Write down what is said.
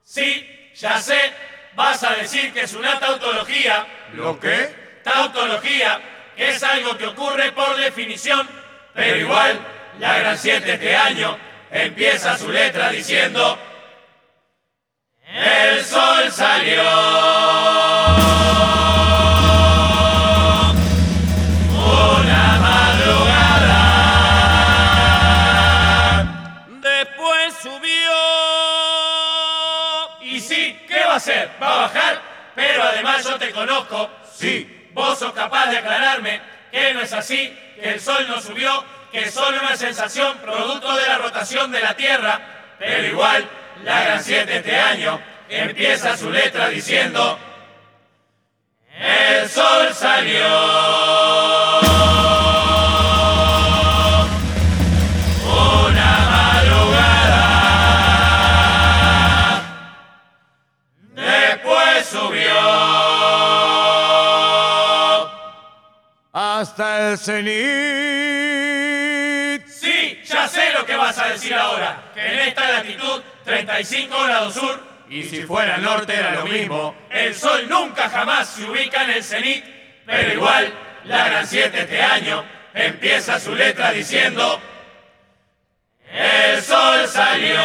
Sí, ya sé, vas a decir que es una tautología. ¿Lo qué? Tautología, que es algo que ocurre por definición, pero igual, la gran 7 este año empieza su letra diciendo: el sol salió. Una madrugada. Después subió. Y sí, ¿qué va a hacer? ¿Va a bajar? Pero además yo te conozco. Sí. Vos sos capaz de aclararme que no es así, que el sol no subió, que es solo una sensación producto de la rotación de la Tierra. Pero igual, la gran 7 este año empieza su letra diciendo: el sol salió. Una madrugada. Después subió. Hasta el cenit. Sí, ya sé lo que vas a decir ahora, que en esta latitud, 35 grados sur, Y si fuera al norte era lo mismo. el sol nunca jamás se ubica en el cenit, pero igual, la gran 7 este año empieza su letra diciendo: el sol salió.